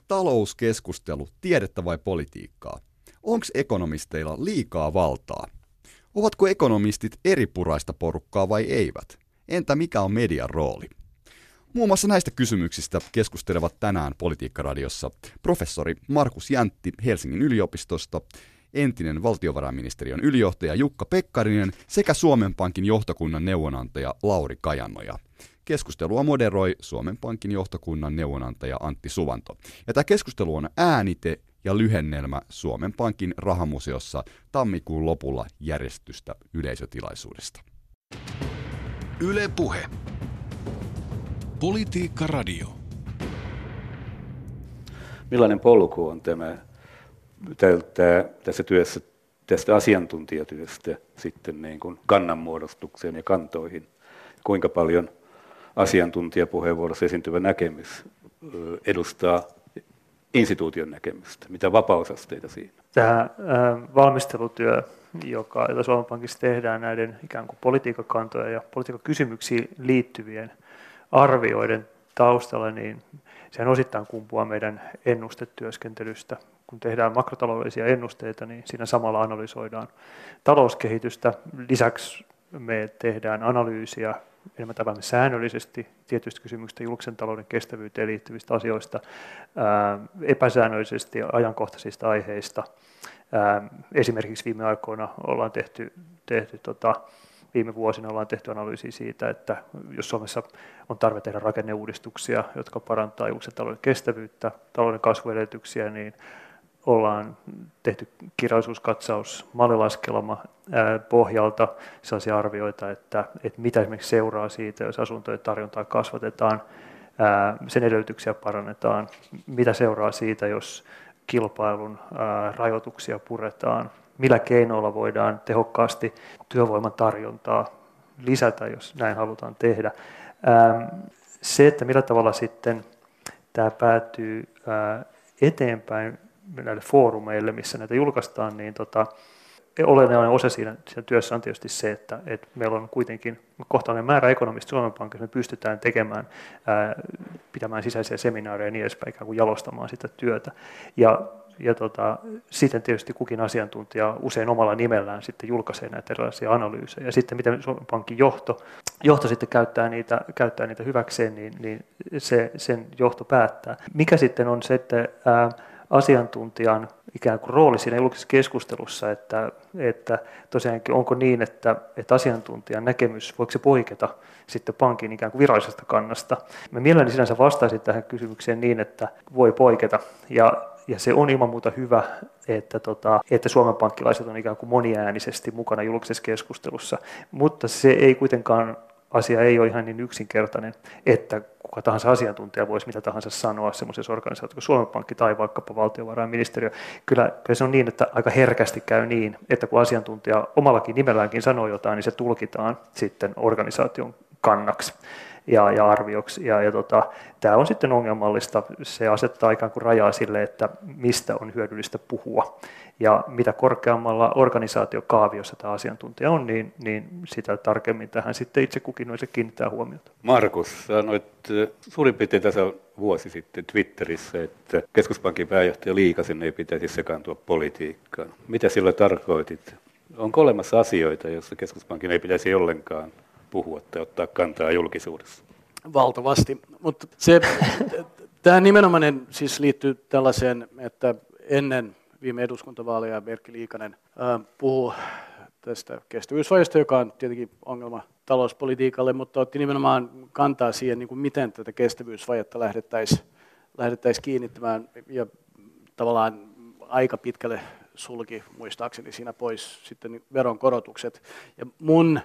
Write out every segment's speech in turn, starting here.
talouskeskustelu tiedettä vai politiikkaa? Onko ekonomisteilla liikaa valtaa? Ovatko ekonomistit eripuraista porukkaa vai eivät? Entä mikä on median rooli? Muun muassa näistä kysymyksistä keskustelevat tänään Politiikka-radiossa professori Markus Jäntti Helsingin yliopistosta, entinen valtiovarainministeriön ylijohtaja Jukka Pekkarinen sekä Suomen Pankin johtokunnan neuvonantaja Lauri Kajannoja. Keskustelua moderoi Suomen Pankin johtokunnan neuvonantaja Antti Suvanto. Ja tämä keskustelu on äänite ja lyhennelmä Suomen Pankin rahamuseossa tammikuun lopulla järjestetystä yleisötilaisuudesta. Yle Puhe. Politiikka-radio. Millainen polku on tämä tässä työssä, tästä asiantuntijatyöstä sitten niin kuin kannanmuodostukseen ja kantoihin? Kuinka paljon asiantuntijapuheenvuorossa esiintyvä näkemys edustaa instituution näkemystä? Mitä vapausasteita siinä? Tämä valmistelutyö, jota Suomen Pankissa tehdään näiden ikään kuin politiikkakantoja ja politiikkakysymyksiin liittyvien arvioiden taustalla, niin sehän osittain kumpuaa meidän ennustetyöskentelystä. Kun tehdään makrotaloudellisia ennusteita, niin siinä samalla analysoidaan talouskehitystä. Lisäksi me tehdään analyysiä enemmän tai vähemmän säännöllisesti tietyistä kysymyksistä, julkisen talouden kestävyyteen liittyvistä asioista, epäsäännöllisesti ajankohtaisista aiheista. Esimerkiksi viime aikoina ollaan viime vuosina ollaan tehty analyysiä siitä, että jos Suomessa on tarve tehdä rakenneuudistuksia, jotka parantaa julkisen talouden kestävyyttä, talouden kasvuedellytyksiä, niin ollaan tehty kirjallisuuskatsaus mallilaskelma pohjalta sellaisia arvioita, että mitä esimerkiksi seuraa siitä, jos asuntojen tarjontaa kasvatetaan, sen edellytyksiä parannetaan, mitä seuraa siitä, jos kilpailun rajoituksia puretaan, millä keinoilla voidaan tehokkaasti työvoiman tarjontaa lisätä, jos näin halutaan tehdä. Se, että millä tavalla sitten tämä päätyy eteenpäin näille foorumeille, missä näitä julkaistaan, niin olennainen osa siinä työssä on tietysti se, että meillä on kuitenkin kohtalainen määrä ekonomista Suomen Pankissa, me pystytään pitämään sisäisiä seminaareja ja niin edespäin, ikään kuin jalostamaan sitä työtä. Ja sitten tietysti kukin asiantuntija usein omalla nimellään sitten julkaisee näitä erilaisia analyysejä. Ja sitten miten Suomen Pankin johto sitten käyttää niitä hyväkseen, niin sen johto päättää. Mikä sitten on se, että asiantuntijan ikään kuin rooli siinä julkisessa keskustelussa, että tosiaankin onko niin, että asiantuntijan näkemys, voiko se poiketa sitten pankin ikään kuin virallisesta kannasta. Mä mielelläni sinänsä vastaisin tähän kysymykseen niin, että voi poiketa, ja se on ilman muuta hyvä, että Suomen pankkilaiset on ikään kuin moniäänisesti mukana julkisessa keskustelussa, mutta se ei kuitenkaan, asia ei ole ihan niin yksinkertainen, että kuka tahansa asiantuntija voisi mitä tahansa sanoa semmoisessa organisaatiossa kuin Suomen Pankki tai vaikkapa valtiovarainministeriö. Kyllä se on niin, että aika herkästi käy niin, että kun asiantuntija omallakin nimelläänkin sanoo jotain, niin se tulkitaan sitten organisaation kannaksi ja arvioksi. Tämä on sitten ongelmallista. Se asettaa ikään kuin rajaa sille, että mistä on hyödyllistä puhua. Ja mitä korkeammalla organisaatiokaaviossa tämä asiantuntija on, niin sitä tarkemmin tähän sitten itse kukin noin se kiinnittää huomiota. Markus, sanoit suurin piirtein tässä vuosi sitten Twitterissä, että keskuspankin pääjohtaja Liikasen ei pitäisi sekaantua politiikkaan. Mitä sillä tarkoitit? Onko olemassa asioita, joissa keskuspankin ei pitäisi ollenkaan puhua tai ottaa kantaa julkisuudessa? Valtavasti, mutta tämä nimenomainen siis liittyy tällaiseen, että ennen viime eduskuntavaaleja Erkki Liikanen puhui tästä kestävyysvajeesta, joka on tietenkin ongelma talouspolitiikalle, mutta otti nimenomaan kantaa siihen, niin kuin miten tätä kestävyysvajetta lähdettäisiin kiinnittämään, ja tavallaan aika pitkälle sulki muistaakseni siinä pois sitten veronkorotukset. Ja mun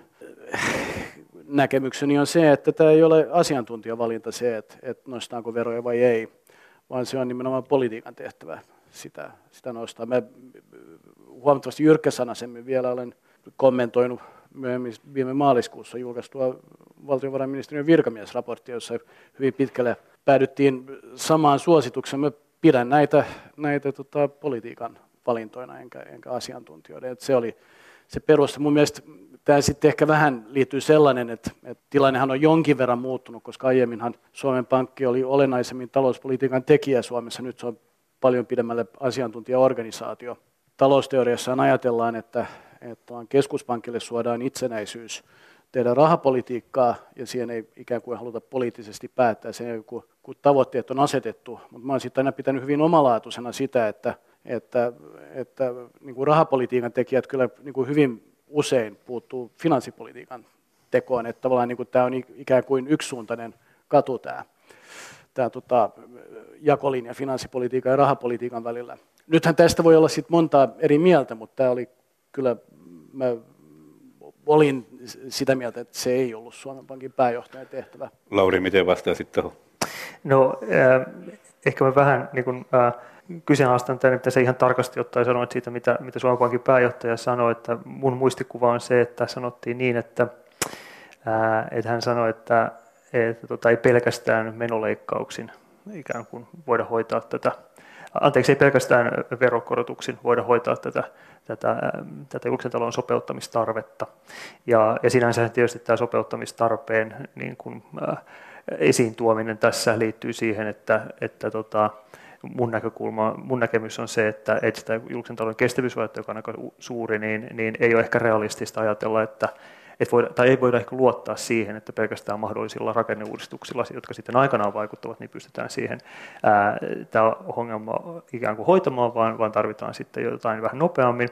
näkemykseni on se, että tämä ei ole asiantuntijavalinta se, että nostaanko veroja vai ei, vaan se on nimenomaan politiikan tehtävä sitä nostaa. Mä huomattavasti jyrkkäsanaisemmin vielä olen kommentoinut myöhemmin viime maaliskuussa julkaistua valtiovarainministeriön virkamiesraporttia, jossa hyvin pitkälle päädyttiin samaan suositukseen. Mä pidän näitä politiikan valintoina enkä asiantuntijoiden. Se oli se peruste. Mun mielestä tämä sitten ehkä vähän liittyy sellainen, että tilannehan on jonkin verran muuttunut, koska aiemminhan Suomen Pankki oli olennaisemmin talouspolitiikan tekijä Suomessa, nyt se on paljon pidemmälle asiantuntijaorganisaatio. Talousteoriassaan ajatellaan, että keskuspankille suodaan itsenäisyys tehdä rahapolitiikkaa, ja siihen ei ikään kuin haluta poliittisesti päättää, sen kun tavoitteet on asetettu. Mutta mä olen sitten aina pitänyt hyvin omalaatuisena sitä, että niin kuin rahapolitiikan tekijät kyllä niin kuin hyvin usein puuttuu finanssipolitiikan tekoon, että tavallaan niin kuin tämä on ikään kuin yksisuuntainen katu tämä jakolinja finanssipolitiikan ja rahapolitiikan välillä. Nythän tästä voi olla sitten montaa eri mieltä, mutta tämä oli kyllä, mä olin sitä mieltä, että se ei ollut Suomen Pankin pääjohtajan tehtävä. Lauri, miten vastasit tuohon? No, ehkä mä vähän niin kuin, kyseenalaistan tämän, että se ihan tarkasti ottaen sanoit siitä, mitä Suomen Pankin pääjohtaja sanoi, että mun muistikuva on se, että sanottiin niin, että hän sanoi, että ei pelkästään menoleikkauksin ikään kuin voida hoitaa tätä, ei pelkästään verokorotuksin voida hoitaa tätä julkisen talouden sopeuttamistarvetta. Ja sinänsä tietysti tämä sopeuttamistarpeen niin kuin, esiin tuominen tässä liittyy siihen, että mun näkemys on se, että sitä julkisen talouden kestävyysvajetta, joka on aika suuri, niin ei ole ehkä realistista ajatella, että ei voida ehkä luottaa siihen, että pelkästään mahdollisilla rakenneuudistuksilla, jotka sitten aikanaan vaikuttavat, niin pystytään siihen tämä ongelma ikään kuin hoitamaan, vaan tarvitaan sitten jotain vähän nopeammin.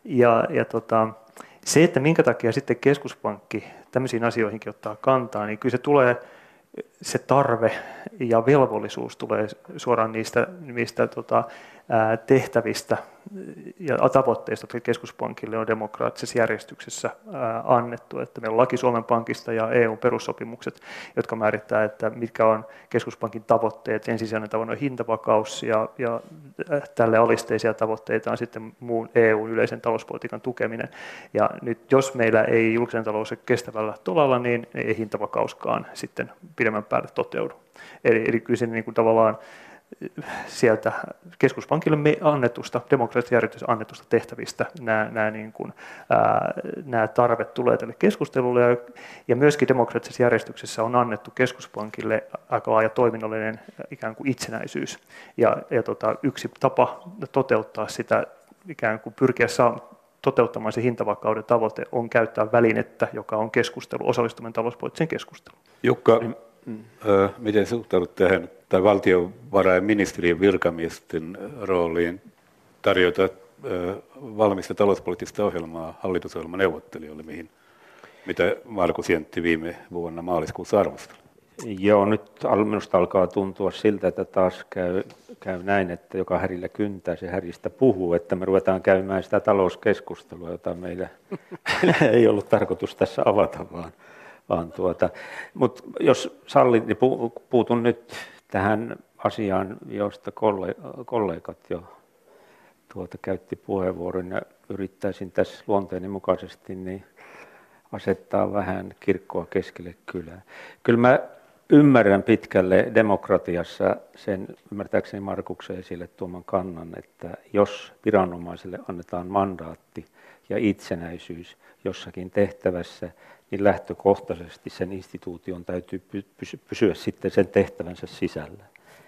Se, että minkä takia sitten keskuspankki tämmöisiin asioihinkin ottaa kantaa, niin kyllä se tulee, se tarve ja velvollisuus tulee suoraan niistä tehtävistä ja tavoitteista, jotka keskuspankille on demokraattisessa järjestyksessä annettu. Että meillä on laki Suomen Pankista ja EU:n-perussopimukset, jotka määrittää, että mitkä on keskuspankin tavoitteet. Ensisijainen tavoite on hintavakaus ja tälle alisteisia tavoitteita on sitten muun EU:n yleisen talouspolitiikan tukeminen. Ja nyt jos meillä ei julkisen talous ole kestävällä tolalla, niin ei hintavakauskaan sitten pidemmän päälle toteudu. Eli kyllä se niin kuin tavallaan sieltä keskuspankille annetusta, demokraattisesta järjestöstä annetusta tehtävistä nämä tarvet tulee tälle keskustelulle ja myöskin demokraattisessa järjestyksessä on annettu keskuspankille aika laaja toiminnallinen ikään kuin itsenäisyys ja yksi tapa toteuttaa sitä ikään kuin pyrkiä toteuttamaan se hintavakauden tavoite on käyttää välinettä, joka on keskustelu, osallistuminen talouspoliittiseen keskusteluun. Jukka, miten suhtaudut tähän tai valtiovarainministeriön virkamiesten rooliin tarjota valmista talouspoliittista ohjelmaa hallitusohjelmaneuvottelijoille, mitä Markus Jäntti viime vuonna maaliskuussa arvosteli? Joo, nyt minusta alkaa tuntua siltä, että taas käy näin, että joka härillä kyntää, se häristä puhuu, että me ruvetaan käymään sitä talouskeskustelua, jota meillä ei ollut tarkoitus tässä avata, mutta jos sallit, niin puutun nyt tähän asiaan, josta kollegat jo käytti puheenvuoron ja yrittäisin tässä luonteeni mukaisesti niin asettaa vähän kirkkoa keskelle kylää. Kyllä mä ymmärrän pitkälle demokratiassa sen, ymmärtääkseni Markuksen esille tuoman kannan, että jos viranomaiselle annetaan mandaatti ja itsenäisyys jossakin tehtävässä, niin lähtökohtaisesti sen instituution täytyy pysyä sitten sen tehtävänsä sisällä,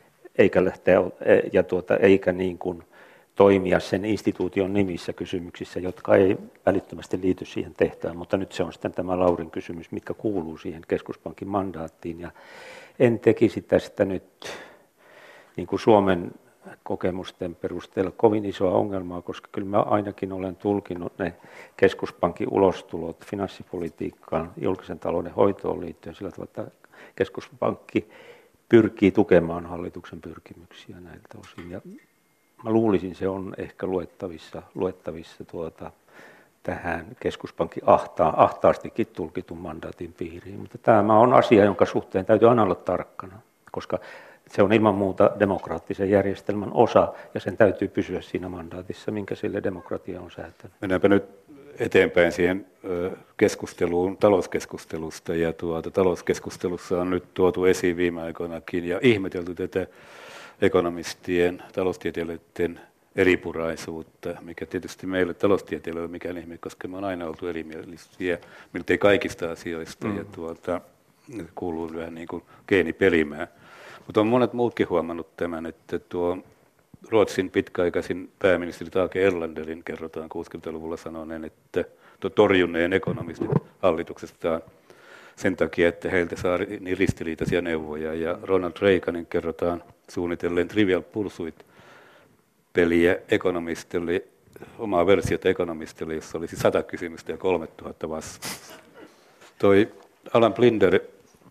eikä niin kuin toimia sen instituution nimissä kysymyksissä, jotka ei välittömästi liity siihen tehtävään, mutta nyt se on sitten tämä Laurin kysymys, mitkä kuuluu siihen keskuspankin mandaattiin, ja en tekisi tästä nyt niin kuin Suomen kokemusten perusteella kovin isoa ongelmaa, koska kyllä mä ainakin olen tulkinut ne keskuspankin ulostulot finanssipolitiikkaan, julkisen talouden hoitoon liittyen sillä tavalla, että keskuspankki pyrkii tukemaan hallituksen pyrkimyksiä näiltä osin. Ja mä luulisin, se on ehkä luettavissa tähän keskuspankin ahtaastikin tulkitun mandaatin piiriin, mutta tämä on asia, jonka suhteen täytyy aina olla tarkkana, koska se on ilman muuta demokraattisen järjestelmän osa, ja sen täytyy pysyä siinä mandaatissa, minkä sille demokratia on säätänyt. Mennäänpä nyt eteenpäin siihen keskusteluun talouskeskustelusta, ja talouskeskustelussa on nyt tuotu esiin viime aikoinakin, ja ihmetelty tätä ekonomistien, taloustieteilijöiden eripuraisuutta, mikä tietysti meille taloustieteilijöille on mikään ihme, koska me on aina oltu erimielisiä miltei kaikista asioista ja kuuluu vähän niin kuin geeniperimään. Mutta on monet muutkin huomannut tämän, että tuo Ruotsin pitkäaikaisin pääministeri Tage Erlanderin kerrotaan 60-luvulla sanoneen, että torjuneen ekonomistit hallituksestaan sen takia, että heiltä saa niin ristiriitaisia neuvoja. Ja Ronald Reaganin kerrotaan suunnitelleen Trivial Pursuit-peliä ekonomistille, omaa versiota ekonomistille, jossa olisi 100 kysymystä ja 3000 vastausta. Toi Alan Blinder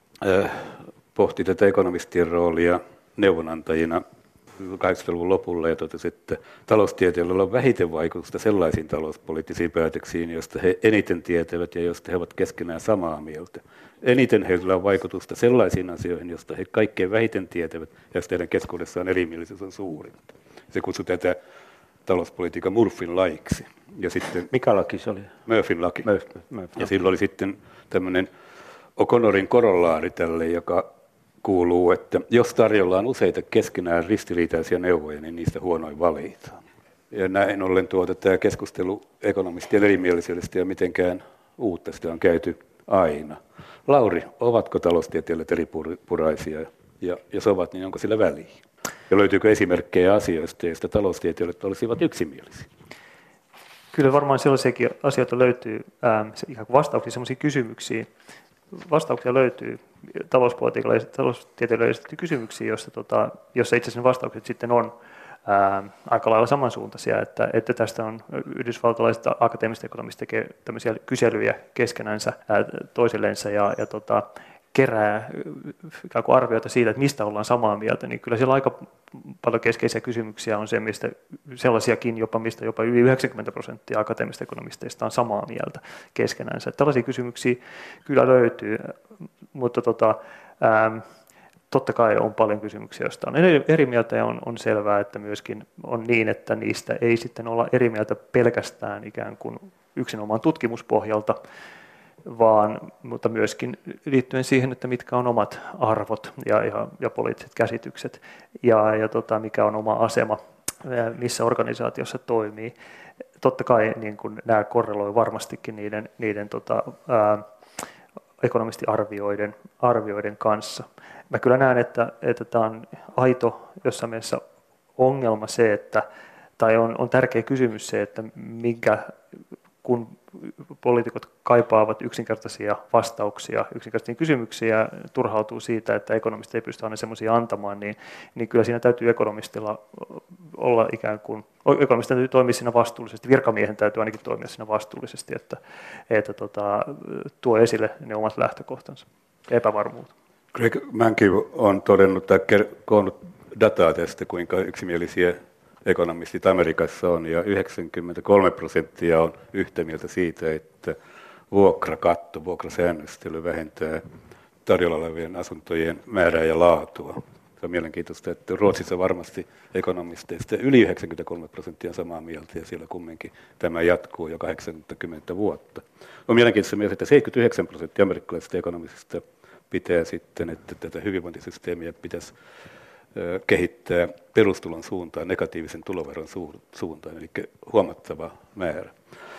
pohti tätä ekonomistien roolia neuvonantajina 80-luvun lopulla ja totesi, että taloustieteilijöillä on vähiten vaikutusta sellaisiin talouspoliittisiin päätöksiin, joista he eniten tietävät ja joista he ovat keskenään samaa mieltä. Eniten heillä on vaikutusta sellaisiin asioihin, joista he kaikkein vähiten tietävät ja joista heidän keskuudessaan erimielisyys on suurin. Se kutsui tätä talouspolitiikan Murphyn laiksi. Ja sitten, mikä laki se oli? Murphyn laki. Ja silloin oli sitten tämmöinen O'Connorin korollaari tälle, joka kuuluu, että jos tarjolla on useita keskenään ristiriitaisia neuvoja, niin niistä huonoin valitaan. Ja näin ollen tämä keskustelu ekonomistien erimielisyydestä ja mitenkään uutta sitä on käyty aina. Lauri, ovatko taloustieteilijät eripuraisia? Ja jos ovat, niin onko sillä väliä? Ja löytyykö esimerkkejä asioista, joista taloustieteilijät olisivat yksimielisiä? Kyllä varmaan sellaisiakin asioita löytyy, ikään kuin vastauksia sellaisiin kysymyksiin. Vastauksia löytyy taloustieteilijöille esitetty kysymyksiä, joissa itse asiassa vastaukset sitten on aika lailla samansuuntaisia, että tästä on yhdysvaltalaiset akateemiset ekonomistit tekee tämmöisiä kyselyjä keskenänsä toisillensa ja kerää ikään kuin arvioita siitä, että mistä ollaan samaa mieltä, niin kyllä siellä aika paljon keskeisiä kysymyksiä on se, mistä sellaisiakin mistä jopa yli 90% akateemisista ekonomisteista on samaa mieltä keskenänsä. Tällaisia kysymyksiä kyllä löytyy, mutta totta kai on paljon kysymyksiä, joista on eri mieltä ja on selvää, että myöskin on niin, että niistä ei sitten olla eri mieltä pelkästään ikään kuin yksinomaan tutkimuspohjalta, mutta myöskin liittyen siihen, että mitkä on omat arvot ja poliittiset käsitykset ja mikä on oma asema, missä organisaatiossa toimii. Totta kai niin kun nämä korreloi varmastikin niiden ekonomistiarvioiden kanssa. Mä kyllä näen, että tämä on aito jossain mielessä ongelma se, tai on tärkeä kysymys se, että kun poliitikot kaipaavat yksinkertaisia vastauksia yksinkertaisiin kysymyksiin ja turhautuu siitä, että ekonomistit ei pysty aina semmoisia antamaan, niin kyllä siinä täytyy ekonomistilla olla ikään kuin, ekonomistin täytyy toimia siinä vastuullisesti, virkamiehen täytyy ainakin toimia siinä vastuullisesti, että tuo esille ne omat lähtökohtansa ja epävarmuutta. Greg Mankiw on todennut tai koonnut dataa tästä, kuinka yksimielisiä ekonomistit Amerikassa on, ja 93% on yhtä mieltä siitä, että vuokrasäännöstely vähentää tarjolla olevien asuntojen määrää ja laatua. Se on mielenkiintoista, että Ruotsissa varmasti ekonomisteista yli 93% on samaa mieltä, ja siellä kumminkin tämä jatkuu jo 80 vuotta. On mielenkiintoista myös, että 79% amerikkalaisista ekonomisista pitää sitten, että tätä hyvinvointisysteemiä pitäisi kehittää perustulon suuntaan, negatiivisen tuloveron suuntaan, eli huomattava määrä.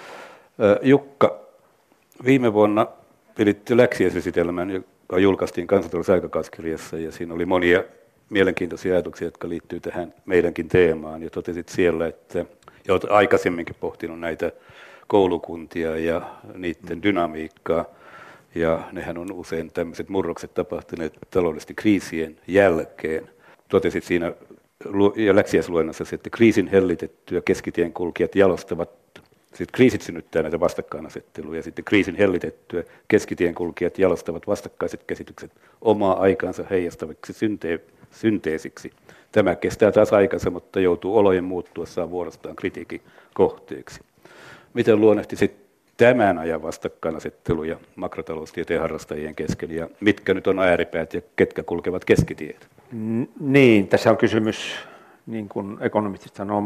Jukka, viime vuonna piditte läksiäisesitelmän, joka julkaistiin Kansantalous-aikakauskirjassa, ja siinä oli monia mielenkiintoisia ajatuksia, jotka liittyy tähän meidänkin teemaan, ja totesit siellä, että olet aikaisemminkin pohtinut näitä koulukuntia ja niiden dynamiikkaa, ja nehän on usein tämmöiset murrokset tapahtuneet taloudellisesti kriisien jälkeen. Totesit siinä ja läksiäisluennossa, että kriisin hellitettyä keskitien kulkijat jalostavat, sitten kriisit synnyttää näitä vastakkainasetteluja, ja sitten kriisin hellitettyä keskitien kulkijat jalostavat vastakkaiset käsitykset omaa aikaansa heijastaviksi synteesiksi. Tämä kestää taas aikansa, mutta joutuu olojen muuttuessaan vuorostaan kritiikin kohteeksi. Miten luonnehtisit tämän ajan vastakkainasetteluja makrotaloustieteen harrastajien kesken, ja mitkä nyt on ääripäät ja ketkä kulkevat keskitietä? Niin, tässä on kysymys, niin kuin ekonomistit sanoo,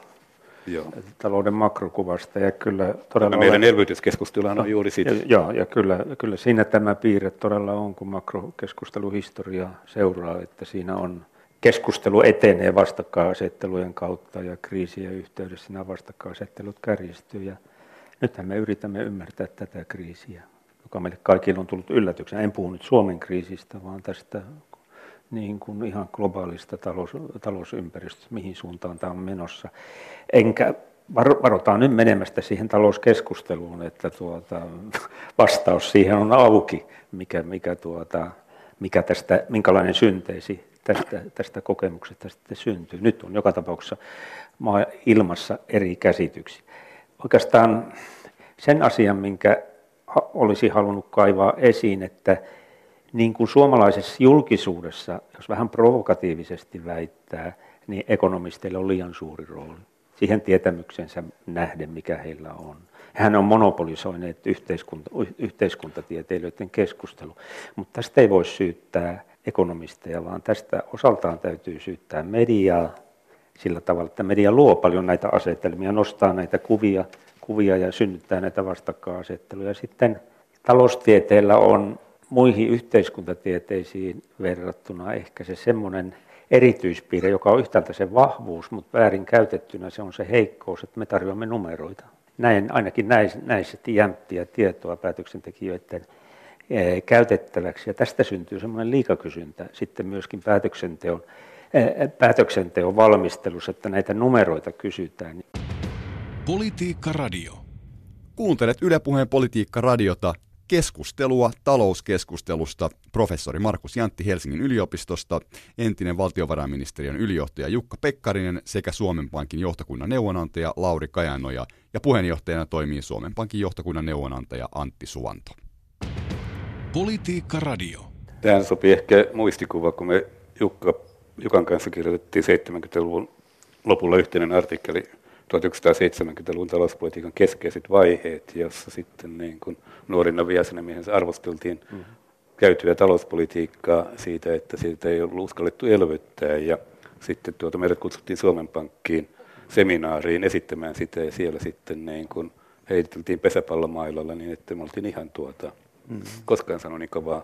talouden makrokuvasta, ja kyllä todella meidän elvytyskeskusteluhan on juuri siitä. Joo, ja kyllä siinä tämä piirre todella on, kun makrokeskusteluhistoria seuraa, että siinä on keskustelu etenee vastakkainasettelujen kautta ja kriisien yhteydessä nämä vastakkainasettelut kärjistyy. Ja nythän me yritämme ymmärtää tätä kriisiä, joka meille kaikille on tullut yllätyksenä. En puhu nyt Suomen kriisistä, vaan tästä niin kuin ihan globaalista talousympäristöstä, mihin suuntaan tämä on menossa. Enkä varotaan nyt menemästä siihen talouskeskusteluun, että vastaus siihen on auki, minkälainen synteesi tästä kokemuksesta sitten syntyy. Nyt on joka tapauksessa ilmassa eri käsityksiä. Oikeastaan sen asian, minkä olisi halunnut kaivaa esiin, että niin kuin suomalaisessa julkisuudessa, jos vähän provokatiivisesti väittää, niin ekonomisteilla on liian suuri rooli siihen tietämyksensä nähden, mikä heillä on. Hän on monopolisoineet yhteiskuntatieteilijöiden keskustelu, mutta tästä ei voi syyttää ekonomisteja, vaan tästä osaltaan täytyy syyttää mediaa sillä tavalla, että media luo paljon näitä asetelmia, nostaa näitä kuvia ja synnyttää näitä vastakkainasetteluja. Sitten taloustieteellä on muihin yhteiskuntatieteisiin verrattuna ehkä se semmoinen erityispiirre, joka on yhtäältä se vahvuus, mutta väärin käytettynä se on se heikkous, että me tarjoamme numeroita. Ainakin näissä jämptiä tietoa päätöksentekijöiden käytettäväksi. Ja tästä syntyy semmoinen liikakysyntä sitten myöskin päätöksenteon valmistelussa, että näitä numeroita kysytään. Politiikka Radio. Kuuntelet Yle Puheen Politiikka-radiota, keskustelua talouskeskustelusta professori Markus Jäntti Helsingin yliopistosta, entinen valtiovarainministeriön ylijohtaja Jukka Pekkarinen sekä Suomen Pankin johtokunnan neuvonantaja Lauri Kajanoja ja puheenjohtajana toimii Suomen Pankin johtokunnan neuvonantaja Antti Suvanto. Politiikka Radio. Tähän sopii ehkä muistikuva, kun me Jukan kanssa kirjoitettiin 70-luvun lopulla yhteinen artikkeli 1970-luvun talouspolitiikan keskeiset vaiheet, jossa sitten niin kuin nuorina viesänämiehensä arvosteltiin käytyä talouspolitiikkaa siitä, että siitä ei ollut uskallettu elvyttää. Ja sitten meidät kutsuttiin Suomen Pankkiin seminaariin esittämään sitä, ja siellä sitten niin kuin heiteltiin pesäpallomailalla niin, että me oltiin ihan koskaan sanoi niin kovaa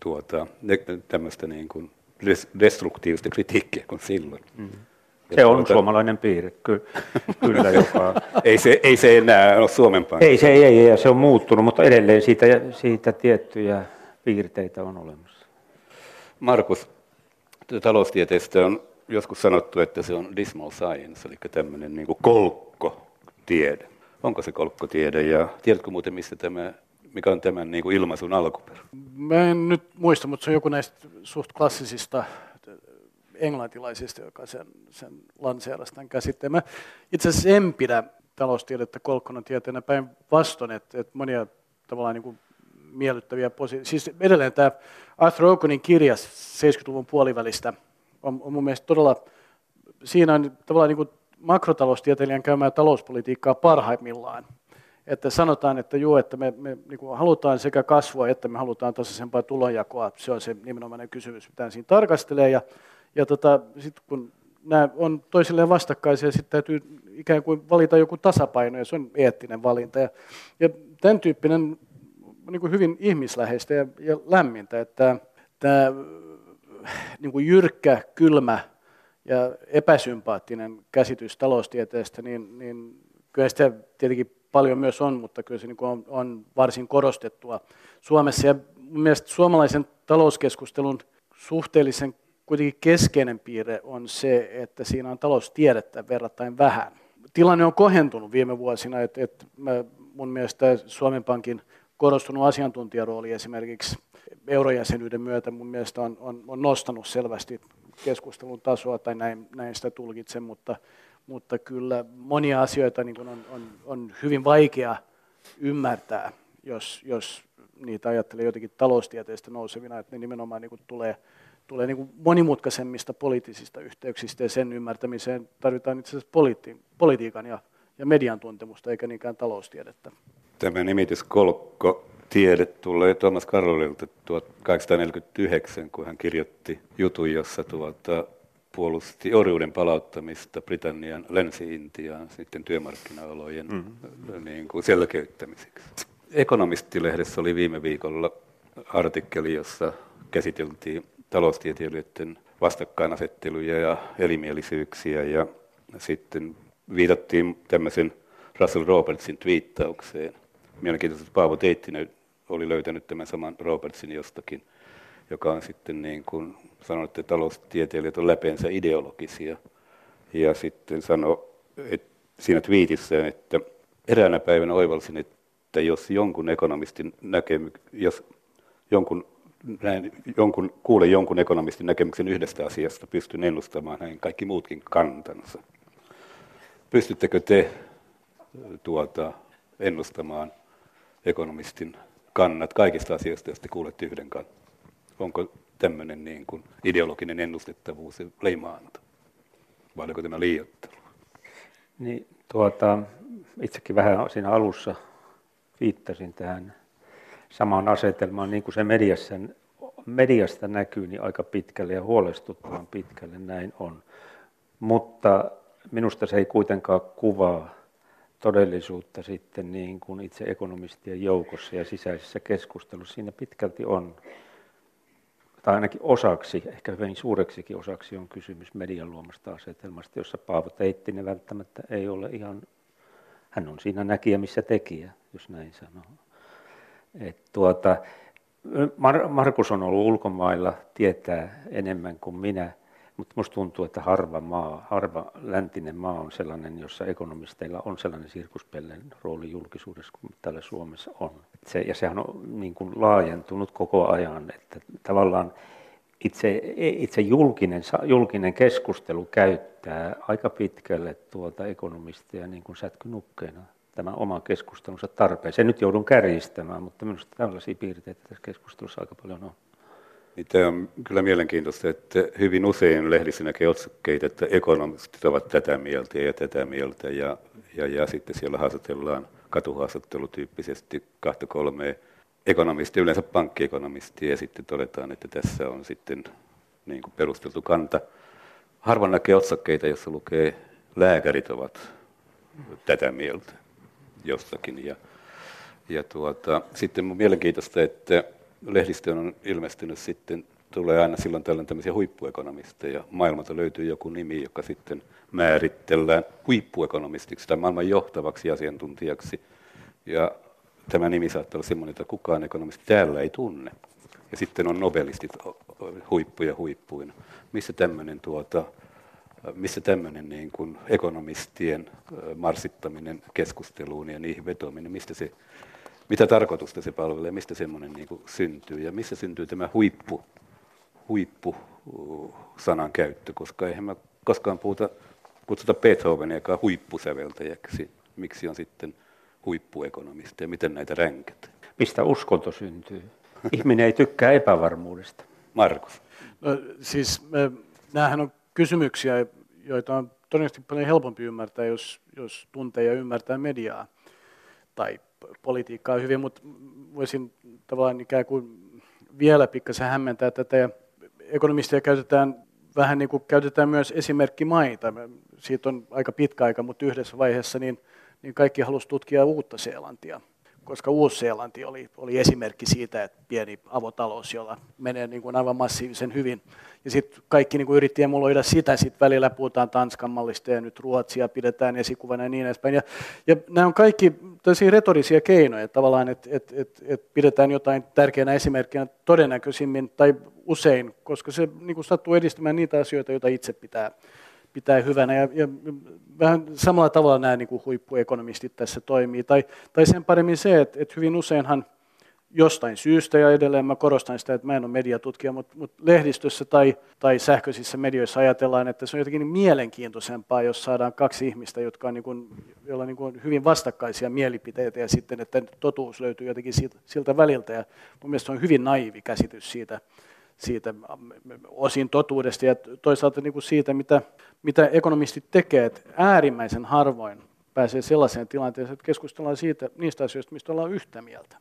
tämmöistä niin kuin destruktiivista kritiikkiä kuin silloin. Se on suomalainen piirre, kyllä joka... ei se enää ole Suomen Pankki. Ei, se on muuttunut, mutta edelleen siitä tiettyjä piirteitä on olemassa. Markus, taloustieteestä on joskus sanottu, että se on dismal science, eli tämmöinen niin kuin kolkkotiede. Onko se kolkkotiede ja tiedätkö muuten, mikä on tämän niin kuin ilmaisun alkuperä? Mä en nyt muista, mutta se on joku näistä suht klassisista englantilaisista, joka sen lanseerasi tämän käsitteen. Mä itse asiassa en pidä taloustiedettä kolkkona tieteenä päinvastoin, että monia tavallaan niin kuin miellyttäviä siis edelleen tämä Arthur Oakonin kirja 70-luvun puolivälistä on mun mielestä todella, siinä on tavallaan niin kuin makrotaloustieteilijän käymää talouspolitiikkaa parhaimmillaan. Että sanotaan, että että me niin kuin halutaan sekä kasvua, että me halutaan tasaisempaa tulonjakoa. Se on se nimenomainen kysymys, mitä siinä tarkastelee. Ja sitten kun nämä on toisilleen vastakkaisia, sitten täytyy ikään kuin valita joku tasapaino, ja se on eettinen valinta. Ja tämän tyyppinen niin kuin hyvin ihmisläheistä ja lämmintä, että tämä niin kuin jyrkkä, kylmä ja epäsympaattinen käsitys taloustieteestä, niin kyllä sitä tietenkin paljon myös on, mutta kyllä se niin kuin on varsin korostettua Suomessa. Ja mun mielestä suomalaisen talouskeskustelun suhteellisen kuitenkin keskeinen piirre on se, että siinä on taloustiedettä verrattain vähän. Tilanne on kohentunut viime vuosina, että mun mielestä Suomen Pankin korostunut asiantuntijarooli esimerkiksi eurojäsenyyden myötä mun mielestä on nostanut selvästi keskustelun tasoa, tai näin sitä tulkitsen, mutta kyllä monia asioita niin kuin on hyvin vaikea ymmärtää, jos niitä ajattelee jotenkin taloustieteestä nousevina, että ne nimenomaan niin kuin tulee niin kuin monimutkaisemmista poliittisista yhteyksistä, ja sen ymmärtämiseen tarvitaan itse asiassa politiikan ja median tuntemusta, eikä niinkään taloustiedettä. Tämä nimitys kolkkotiede tulee Thomas Carlylelta 1849, kun hän kirjoitti jutun, jossa puolusti orjuuden palauttamista Britannian Länsi-Intiaan sitten työmarkkinaolojen niin kuin selkeyttämiseksi. Ekonomistilehdessä oli viime viikolla artikkeli, jossa käsiteltiin taloustieteilijöiden vastakkainasetteluja ja erimielisyyksiä. Ja sitten viitattiin tämmöisen Russell Robertsin twiittaukseen. Mielenkiintoisesti Paavo Teittinen oli löytänyt tämän saman Robertsin jostakin, joka on sitten niin kuin sanonut, että taloustieteilijät on läpeensä ideologisia. Ja sitten sanoi siinä twiitissä, että eräänä päivänä oivalsin, että jos jonkun ekonomistin kuulen jonkun ekonomistin näkemyksen yhdestä asiasta, pystyn ennustamaan hänen kaikki muutkin kantansa. Pystyttekö te ennustamaan ekonomistin kannat kaikista asioista, jos te kuulette yhden kannan? Onko tämmöinen niin kuin ideologinen ennustettavuus leimaanto? Vai oliko tämä liioittelu? Niin, itsekin vähän siinä alussa viittasin tähän samaan asetelmaan, niin kuin se mediasta näkyy, niin aika pitkälle ja huolestuttavan pitkälle näin on. Mutta minusta se ei kuitenkaan kuvaa todellisuutta sitten niin kuin itse ekonomistien joukossa ja sisäisessä keskustelussa. Siinä pitkälti on, tai ainakin osaksi, ehkä hyvin suureksikin osaksi on kysymys median luomasta asetelmasta, jossa Paavo Teittinen välttämättä ei ole ihan, hän on siinä näkijä missä tekijä, jos näin sanoo. Markus on ollut ulkomailla, tietää enemmän kuin minä, mutta minusta tuntuu, että harva läntinen maa on sellainen, jossa ekonomisteilla on sellainen sirkuspellen rooli julkisuudessa kuin täällä Suomessa on. Ja sehän on niin kuin laajentunut koko ajan, että tavallaan itse julkinen keskustelu käyttää aika pitkälle ekonomistia niin kuin sätkynukkeena tämän oman keskustelunsa tarpeeseen. Nyt joudun kärjistämään, mutta minusta tällaisia piirteitä tässä keskustelussa aika paljon on. Tämä on kyllä mielenkiintoista, että hyvin usein lehdissä näkee otsakkeita, että ekonomistit ovat tätä mieltä ja tätä mieltä, ja sitten siellä haastatellaan katuhaastattelutyyppisesti 2-3 ekonomistia, yleensä pankkiekonomistia, ja sitten todetaan, että tässä on sitten niin kuin perusteltu kanta. Harvoin näkee otsakkeita, jossa lukee lääkärit ovat tätä mieltä jostakin. Sitten on mielenkiintoista, että lehdistöön on ilmestynyt sitten, tulee aina silloin tällöin tämmöisiä huippuekonomisteja. Maailmalta löytyy joku nimi, joka sitten määritellään huippuekonomistiksi tai maailman johtavaksi asiantuntijaksi. Ja tämä nimi saattaa olla semmoinen, että kukaan ekonomisti täällä ei tunne. Ja sitten on nobelistit huippuja huippuina. Missä tämmöinen niin kuin ekonomistien marssittaminen keskusteluun ja niihin vetoaminen, mitä tarkoitusta se palvelee, mistä semmoinen niin kuin syntyy ja missä syntyy tämä huippu-sanan käyttö, koska eihän mä koskaan kutsuta Beethoveniakaan huippusäveltäjäksi. Miksi on sitten huippuekonomisti ja miten näitä ränkätään? Mistä uskonto syntyy? Ihminen ei tykkää epävarmuudesta. Markus. No, siis näähän on kysymyksiä, joita on todennäköisesti paljon helpompi ymmärtää, jos tuntee ja ymmärtää mediaa tai politiikkaa hyvin, mutta voisin tavallaan ikään kuin vielä pikkasen hämmentää tätä. Ja ekonomistia käytetään vähän niin kuin käytetään myös esimerkkimaita. Siitä on aika pitkä aika, mutta yhdessä vaiheessa niin kaikki halusi tutkia Uutta-Seelantia, koska Uusi-Seelanti oli esimerkki siitä, että pieni avotalous, jolla menee niin kuin aivan massiivisen hyvin. Ja sitten kaikki niin kuin yritti emuloida sitä, sitten välillä puhutaan Tanskan mallista ja nyt Ruotsia pidetään esikuvana ja niin edespäin. Ja nämä on kaikki tällaisia retorisia keinoja tavallaan, että pidetään jotain tärkeänä esimerkkinä todennäköisimmin tai usein, koska se niin kuin sattuu edistämään niitä asioita, joita itse pitää hyvänä. Ja vähän samalla tavalla nämä niin kuin huippuekonomistit tässä toimii. Tai sen paremmin se, että hyvin useinhan jostain syystä, ja edelleen mä korostan sitä, että mä en ole mediatutkija, mutta lehdistössä tai sähköisissä medioissa ajatellaan, että se on jotenkin mielenkiintoisempaa, jos saadaan kaksi ihmistä, joilla on niin kuin hyvin vastakkaisia mielipiteitä, ja sitten, että totuus löytyy jotenkin siltä väliltä. Ja mun mielestä se on hyvin naiivi käsitys siitä osin totuudesta ja toisaalta niin kuin siitä, mitä ekonomistit tekee, että äärimmäisen harvoin pääsee sellaiseen tilanteeseen, että keskustellaan niistä asioista, mistä ollaan yhtä mieltä.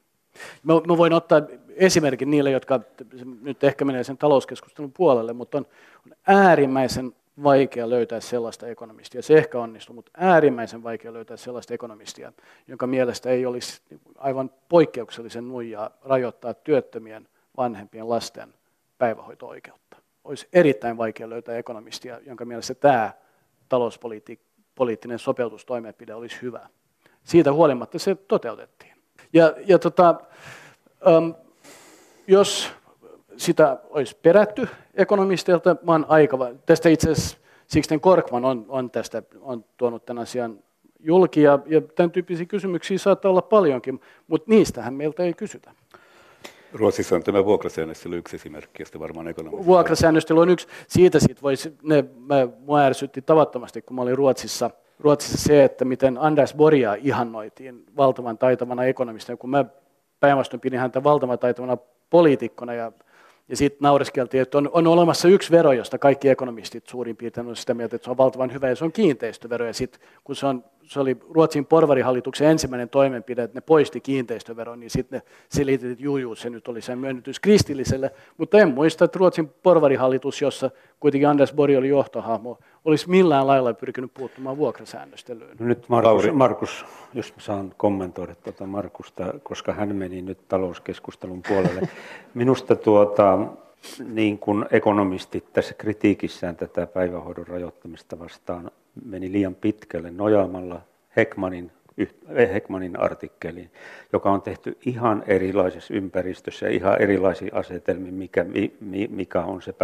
Mä voin ottaa esimerkin niille, jotka nyt ehkä menee sen talouskeskustelun puolelle, mutta on äärimmäisen vaikea löytää sellaista ekonomistia. Se ehkä onnistuu, mutta äärimmäisen vaikea löytää sellaista ekonomistia, jonka mielestä ei olisi aivan poikkeuksellisen nuijaa rajoittaa työttömien vanhempien lasten päivähoito-oikeutta. olisi erittäin vaikea löytää ekonomistia, jonka mielessä tämä talouspoliittinen sopeutustoimenpide olisi hyvä. Siitä huolimatta se toteutettiin. Jos sitä olisi perätty ekonomisteilta, tästä itse asiassa Sixten Korkman on tuonut tämän asian julki, ja tämän tyyppisiä kysymyksiä saattaa olla paljonkin, mutta niistähän meiltä ei kysytä. Ruotsissa on tämä vuokrasäännöstely yksi esimerkki, josta varmaan ekonomista. Vuokrasäännöstely on yksi. Siitä mua ärsytti tavattomasti, kun mä olin Ruotsissa se, että miten Anders Borgia ihannoitiin valtavan taitavana ekonomistina, kun mä päinvastoin pidin häntä valtavan taitavana poliitikkona, ja sitten naureskeltiin, että on olemassa yksi vero, josta kaikki ekonomistit suurin piirtein on sitä mieltä, että se on valtavan hyvä, ja se on kiinteistövero. Ja sitten kun se oli Ruotsin porvarihallituksen ensimmäinen toimenpide, että ne poisti kiinteistöveron, niin sitten ne selitit, että se nyt oli sen myönnytys kristilliselle. Mutta en muista, että Ruotsin porvarihallitus, jossa kuitenkin Anders Borg oli johtohahmo, olisi millään lailla pyrkinyt puuttumaan vuokrasäännöstelyyn. Nyt Markus, jos saan kommentoida tuota Markusta, koska hän meni nyt talouskeskustelun puolelle. Minusta niin kuin ekonomistit tässä kritiikissään tätä päivähoidon rajoittamista vastaan meni liian pitkälle nojaamalla Heckmanin artikkeliin, joka on tehty ihan erilaisessa ympäristössä ja ihan erilaisiin asetelmiin, mikä on se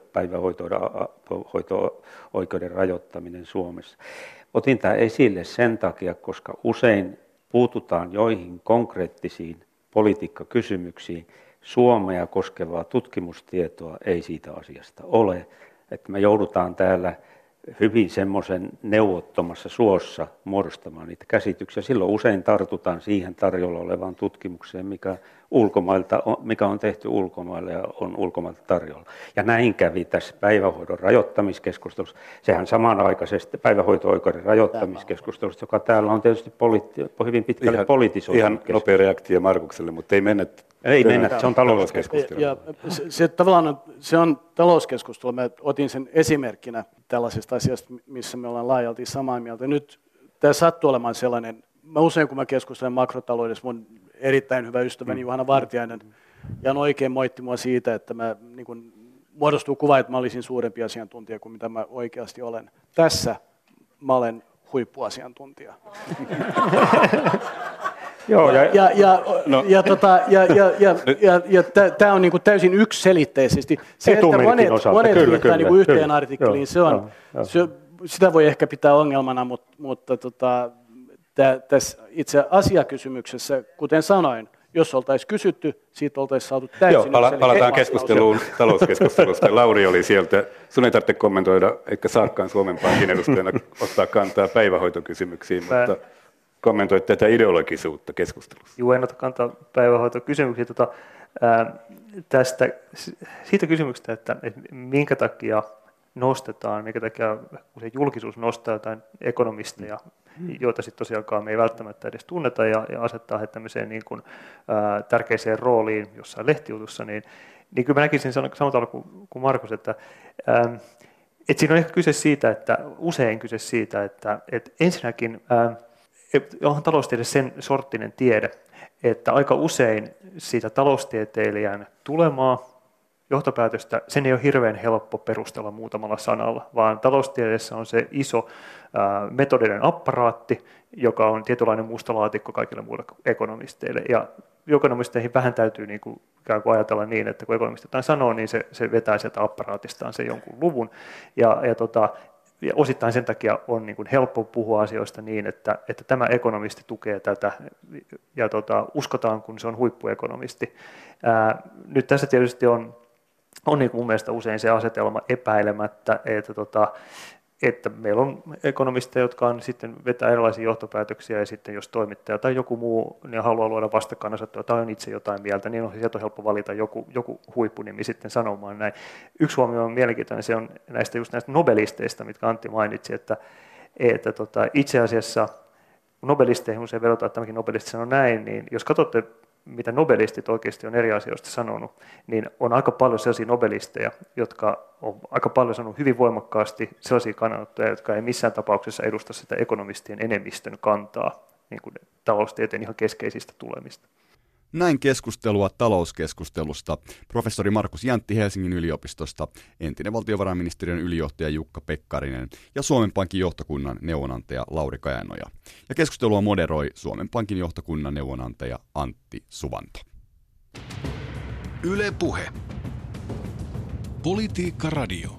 päivähoito-oikeuden rajoittaminen Suomessa. Otin tämän esille sen takia, koska usein puututaan joihin konkreettisiin politiikkakysymyksiin. Suomea koskevaa tutkimustietoa ei siitä asiasta ole, että me joudutaan täällä hyvin semmoisen neuvottomassa suossa muodostamaan niitä käsityksiä. Silloin usein tartutaan siihen tarjolla olevaan tutkimukseen, mikä on tehty ulkomailla ja on ulkomailta tarjolla. Ja näin kävi tässä päivähoidon rajoittamiskeskustelussa. Sehän samanaikaisesti päivähoito-oikeuden rajoittamiskeskustelussa, joka täällä on tietysti hyvin pitkälle politisoitu. Ihan nopea reaktio Markukselle, mutta ei mennä. Se on talouskeskustelu. Se on talouskeskustelu. Mä otin sen esimerkkinä tällaisesta asiasta, missä me ollaan laajalti samaa mieltä. Nyt tämä sattuu olemaan sellainen, kun mä keskustelen makrotaloudessa, mun erittäin hyvä ystäväni Juhana Vartiainen, ja on oikein moitti mua siitä, että muodostuu kuva, että mä olisin suurempi asiantuntija kuin mitä mä oikeasti olen. Tässä mä olen huippuasiantuntija. Tämä on täysin yksiselitteisesti. Se, että monet liittää yhteen artikkeliin, sitä voi ehkä pitää ongelmana, mutta tässä itse asiakysymyksessä, kuten sanoin, jos oltaisiin kysytty, siitä oltaisiin saatu täysin palataan keskusteluun talouskeskustelusta. Lauri oli sieltä. Sun ei tarvitse kommentoida, eikä saakaan Suomen Pankin edustajana ottaa kantaa päivähoitokysymyksiin, mutta kommentoit tätä ideologisuutta keskustelussa. Joo, en ota kantaa päivähoitokysymyksiin. Siitä kysymyksestä, että minkä takia minkä takia se julkisuus nostaa jotain ekonomisteja, joita sitten tosiaankaan me ei välttämättä edes tunneta ja asettaa he tämmöiseen niin kuin, tärkeiseen rooliin jossain lehtijutussa, niin kyllä mä näkisin samalla tavalla kuin Markus, että siinä on ehkä kyse siitä, että ensinnäkin onhan taloustiede sen sorttinen tiede, että aika usein siitä taloustieteilijän tulemaa johtopäätöstä, sen ei ole hirveän helppo perustella muutamalla sanalla, vaan taloustieteessä on se iso metodinen apparaatti, joka on tietynlainen musta laatikko kaikille muille ekonomisteille. Ja ekonomisteihin vähän täytyy ikään kuin ajatella niin, että kun ekonomisti jotain sanoo, niin se vetää sieltä apparaatistaan sen jonkun luvun. Ja osittain sen takia on helppo puhua asioista niin, että tämä ekonomisti tukee tätä ja uskotaan, kun se on huippuekonomisti. Nyt tässä tietysti on mun mielestä usein se asetelma epäilemättä, että meillä on ekonomisteja, jotka on sitten vetää erilaisia johtopäätöksiä ja sitten jos toimittaja tai joku muu niin haluaa luoda vastakkainasettelua tai on itse jotain mieltä, niin sieltä on helppo valita joku huippunimi sitten sanomaan näin. Yksi huomio on mielenkiintoinen, se on näistä nobelisteista, mitkä Antti mainitsi, että itse asiassa nobelisteihin usein vedotaan, että tämäkin nobelisti sanoo näin, niin jos katsotte mitä nobelistit oikeasti on eri asioista sanonut, niin on aika paljon sellaisia nobelisteja, jotka on aika paljon sanonut hyvin voimakkaasti sellaisia kannanottoja, jotka ei missään tapauksessa edusta sitä ekonomistien enemmistön kantaa niin kuin taloustieteen ihan keskeisistä tulemista. Näin keskustelua talouskeskustelusta professori Markus Jäntti Helsingin yliopistosta, entinen valtiovarainministeriön ylijohtaja Jukka Pekkarinen ja Suomen Pankin johtokunnan neuvonantaja Lauri Kajanoja. Ja keskustelua moderoi Suomen Pankin johtokunnan neuvonantaja Antti Suvanto. Yle Puhe. Politiikka Radio.